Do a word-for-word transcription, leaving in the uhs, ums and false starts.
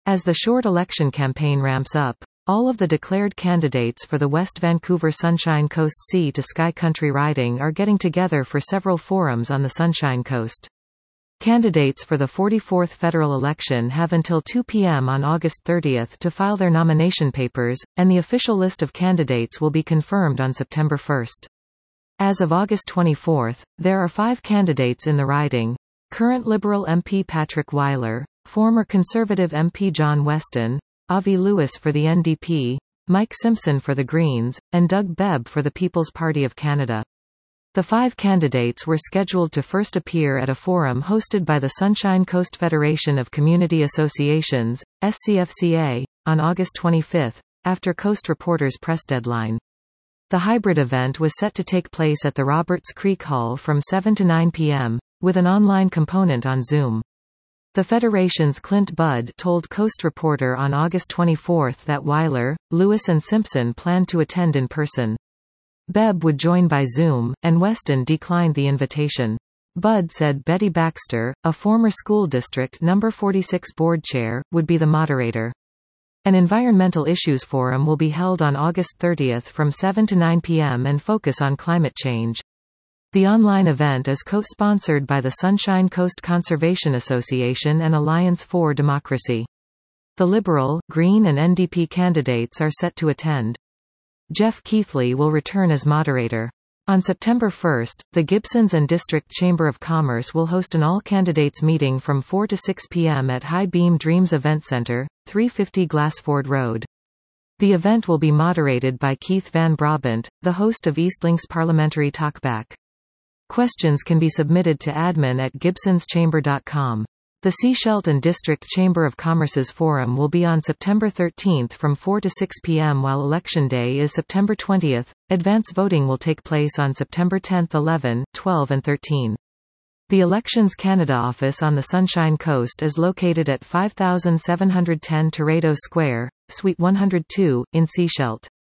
As the short election campaign ramps up, all of the declared candidates for the West Vancouver Sunshine Coast Sea to Sky Country riding are getting together for several forums on the Sunshine Coast. Candidates for the forty-fourth federal election have until two p m on August thirtieth to file their nomination papers, and the official list of candidates will be confirmed on September first. As of August twenty-fourth, there are five candidates in the riding. Current Liberal M P Patrick Weiler, former Conservative M P John Weston, Avi Lewis for the N D P, Mike Simpson for the Greens, and Doug Bebb for the People's Party of Canada. The five candidates were scheduled to first appear at a forum hosted by the Sunshine Coast Federation of Community Associations, S C F C A, on August twenty-fifth, after Coast Reporter's press deadline. The hybrid event was set to take place at the Roberts Creek Hall from seven to nine p m, with an online component on Zoom. The Federation's Clint Budd told Coast Reporter on August twenty-fourth that Weiler, Lewis and Simpson planned to attend in person. Bebb would join by Zoom, and Weston declined the invitation. Budd said Betty Baxter, a former school district number forty-six board chair, would be the moderator. An environmental issues forum will be held on August thirtieth from seven to nine p m and focus on climate change. The online event is co-sponsored by the Sunshine Coast Conservation Association and Alliance for Democracy. The Liberal, Green and N D P candidates are set to attend. Jeff Keithley will return as moderator. On September first, the Gibsons and District Chamber of Commerce will host an all-candidates meeting from four to six p m at High Beam Dreams Event Center, three fifty Glassford Road. The event will be moderated by Keith Van Brabant, the host of Eastlink's Parliamentary Talkback. Questions can be submitted to admin at gibsons chamber dot com. The C. Shelton District Chamber of Commerce's forum will be on September thirteenth from four to six p m while Election Day is September twentieth. Advance voting will take place on September tenth, eleven, twelve and thirteen. The Elections Canada office on the Sunshine Coast is located at five thousand seven hundred ten Teredo Square, Suite one hundred two, in Sechelt.